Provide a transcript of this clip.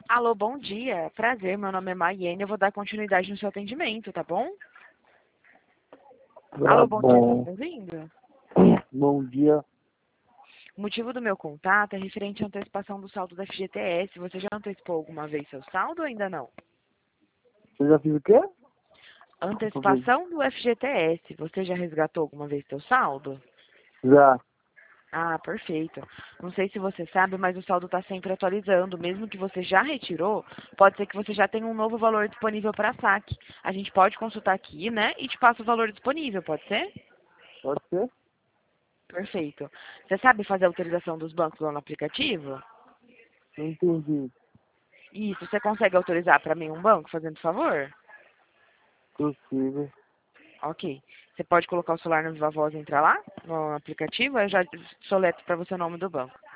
Alô, bom dia. Prazer, meu nome é Maiane. Eu vou dar continuidade no seu atendimento, tá bom? Tá Alô, bom dia. Tá me bom. ouvindo? Bom dia. O motivo do meu contato é referente à antecipação do saldo da FGTS. Você já antecipou alguma vez seu saldo ou ainda não? Você já fez o quê? Antecipação do FGTS. Você já resgatou alguma vez seu saldo? Já. Ah, perfeito. Não sei se você sabe, mas o saldo está sempre atualizando. Mesmo que você já retirou, pode ser que você já tenha um novo valor disponível para saque. A gente pode consultar aqui, né? E te passa o valor disponível, pode ser? Pode ser? Perfeito. Você sabe fazer a autorização dos bancos lá no aplicativo? Não entendi. Isso, você consegue autorizar para mim um banco, fazendo favor? Possível. Ok. Você pode colocar o celular no Viva Voz e entrar lá no aplicativo, eu já soleto para você o nome do banco.